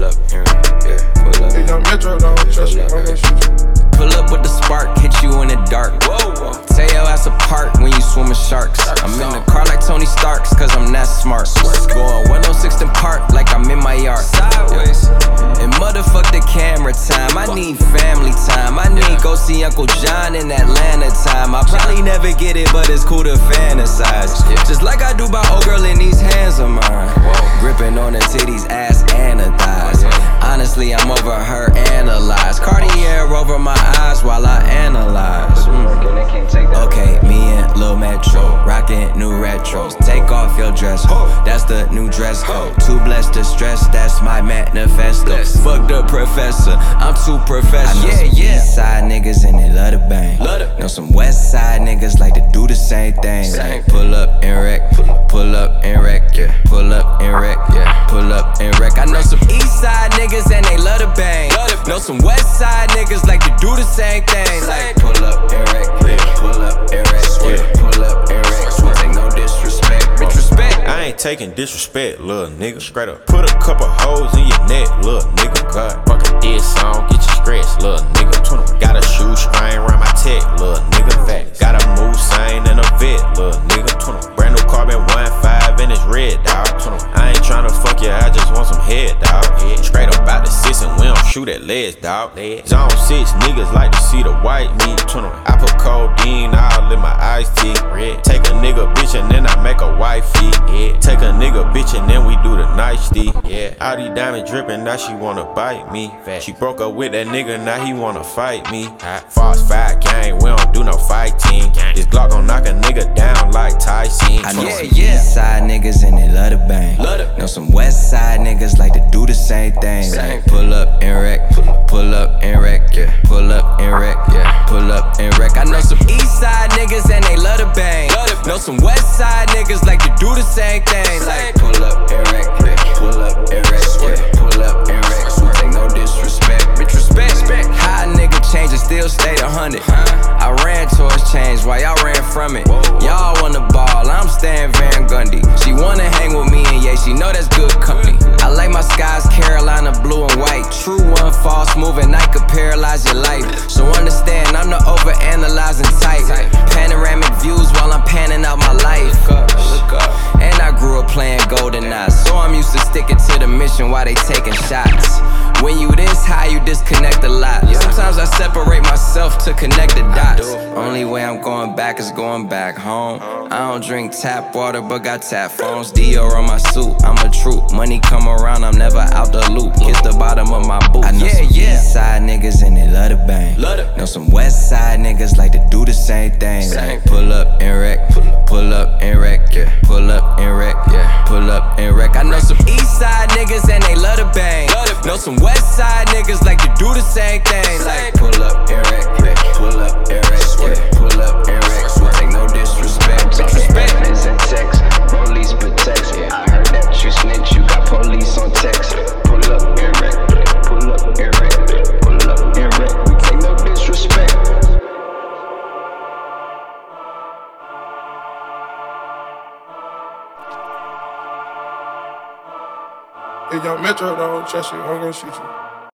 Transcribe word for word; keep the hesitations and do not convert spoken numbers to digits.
up and yeah, pull up. If young Metro don't trust you, I'm gon' shoot you. Pull up with the spark, hit you in the dark. Whoa, whoa. Tear your ass apart when you swim with sharks. I'm in the car like Tony Starks, cause I'm that smart. Going one oh six and park like I'm in my yard. Sideways. And motherfuck the camera time. I need family time. I need go see Uncle John in Atlanta time. I probably never get it, but it's cool to fantasize. Just like I do by old girl in these hands of mine. Gripping on the titties, ass and the thighs. Honestly, I'm over her analyze. Cartier over my eyes while I analyze. Mm. Okay, me and Lil Metro, rockin' new retros. Take off your dress, ho, that's the new dress code. Too blessed to stress, that's my manifesto. Fuck the professor, I'm too professional. Yeah, yeah. East side niggas and they love to bang. Know some west side niggas like to do the same thing. Like pull up and wreck, pull up and wreck, yeah. Pull up and wreck, yeah. Pull up and wreck. I know some east side niggas and they love to bang. Know some west side niggas like to do the same thing. Like pull up and wreck, yeah. Pull up and wreck, yeah. Pull up and wreck. Take no disrespect, bitch respect. I ain't taking disrespect, little nigga. Straight up. Put a couple hoes in your neck, little nigga. God, fuck a diss song, get you scratched, little nigga. Got a shoe string around my tech, little nigga. Fact. Got a move sign and a vet, little nigga. Brand new carbon one five and it's red, dawg. I ain't tryna fuck you, I just want some head, dawg. Straight up out the six and we don't shoot at legs, dawg. Zone six niggas like to see the white meat. I put codeine all in my iced tea. Take a nigga bitch and then I make a wifey. Take a nigga bitch and then we do the nice D. All these diamonds drippin', now she wanna bite me. She broke up with that nigga, now he wanna fight me. False five gang, we don't do no fighting. This Glock gon' knock a nigga down like Tyson. I know some east side niggas and they love to bang. Know some west side niggas like to do the same thing. Like pull up and wreck, pull up and wreck, yeah. Pull up and wreck, yeah. Pull up and wreck. I know some east side niggas and they love to bang. Know some west side niggas like to do the same thing. Like pull up and wreck, yeah. Pull up and wreck, yeah. Pull up and wreck. Take no disrespect, bitch respect. How a nigga change and still stay a hundred. I ran towards change while y'all ran from it. Y'all wanna ball, I'm staying Van Gundy. She wanna hang with me and yeah, she know that's good company. I like my skies Carolina blue and white. True one false move and I could paralyze your life. So understand I'm the over-analyzing type. Panoramic views while I'm panning out my life. And I grew up playing GoldenEye, so I'm used to sticking to the mission while they taking shots. When you this high, you disconnect a lot. Sometimes I separate myself to connect the dots. Only way I'm going back is going back home. I don't drink tap water, but got tap phones. Dior on my suit, I'm a troop. Money come around, I'm never out the loop. Kiss the bottom of my boot. I know some east side niggas and they love to bang. Know some west side niggas like to do the same thing. Like pull up and wreck, pull up and wreck, yeah. Pull up and wreck, yeah. Pull up and wreck. I know some east side niggas and they love to bang. Know some west side niggas like to do the same thing. Like pull up and wreck, yeah. Pull up and wreck, yeah. Pull up and wreck. Take no disrespect, bitch respect. And text, police protect. I heard that you snitch, you got police on text. Pull up and wreck, pull up and wreck, pull up and wreck. Take no disrespect. If young Metro don't trust you, I'm gon' shoot you.